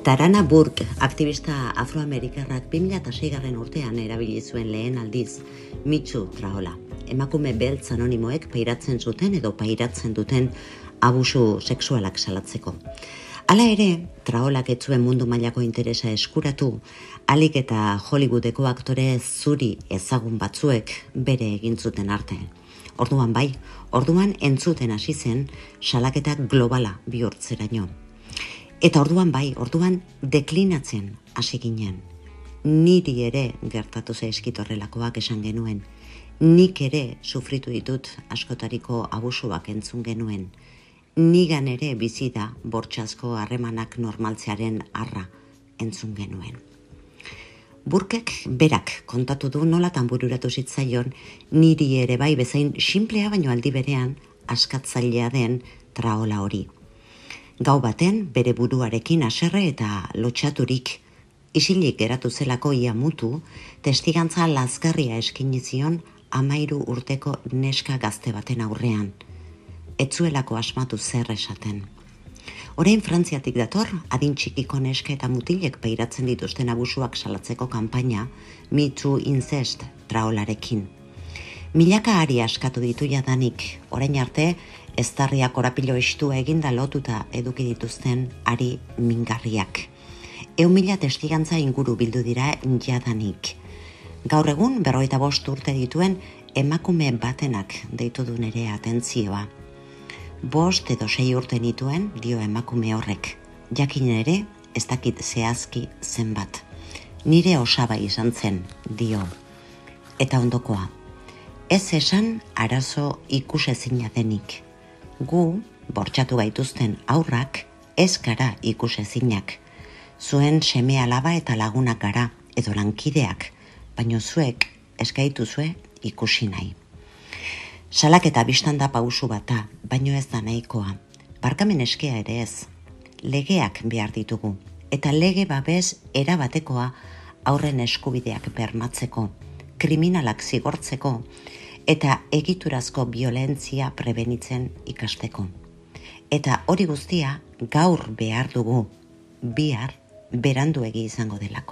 Tarana Burke, aktivista afroamerikarrak 2006 urtean erabili zuen lehen aldiz Mitsu traola. Emakume beltz anonimoek pairatzen zuten edo pairatzen duten abusu sexualak salatzeko. Hala ere, traolak ez zuen mundu mailako interesa eskuratu, alik eta Hollywoodeko aktore zuri ezagun batzuek bere egin zuten arte. Orduan entzuten hasi zen salaketa globala bihurtzeraino. Eta orduan deklinatzen hasi ginen. Niri ere gertatu zaizkit horrelakoak esan genuen. Nik ere sufritu ditut askotariko abusuak entzun genuen. Nigan ere bizi da bortxazko harremanak normaltzearen arra entzun genuen. Burkek berak kontatu du nolatan bururatu zitzaion niri ere bai bezain sinplea baino aldi berean askatzailea den traola hori. Gau baten bere buruarekin haserre eta lotxaturik isilik geratu zelako ia mutu, testigantza lazgarria eskaini zion 13 urteko neska gazte baten aurrean. Ez zuelako asmatu zer esaten. Orain Frantziatik dator, adin txikiko neska eta mutilek pairatzen dituzten abusuak salatzeko kanpaina Me Too Incest traolarekin. Milaka ari askatu ditu jadanik, orain arte eztarriak korapilo estua eginda lotuta eduki dituzten ari mingarriak. 100.000 testigantza inguru bildu dira jadanik. Gaur egun 45 urte dituen emakume batenak deitu du nere atentzioa. 5 edo 6 urte nituen, dio emakume horrek. Jakin ere, ez dakit zehazki zenbat. Nire osaba izan zen, dio. Eta ondokoa. Ez esan arazo ikusezina denik. Gu, bortxatu gaituzten aurrak, ez gara ikusezinak. Zuen seme alaba eta lagunak gara, edo lankideak, baino zuek ez gaituzue ikusi nahi. Salaketa bistan da pausu bata, baino ez da nahikoa. Barkamen eskea ere ez. Legeak behar ditugu, eta lege babes erabatekoa aurren eskubideak bermatzeko, kriminalak zigortzeko, eta egiturazko biolentzia prebenitzen ikasteko. Eta hori guztia gaur behar dugu, bihar beranduegi izango delako.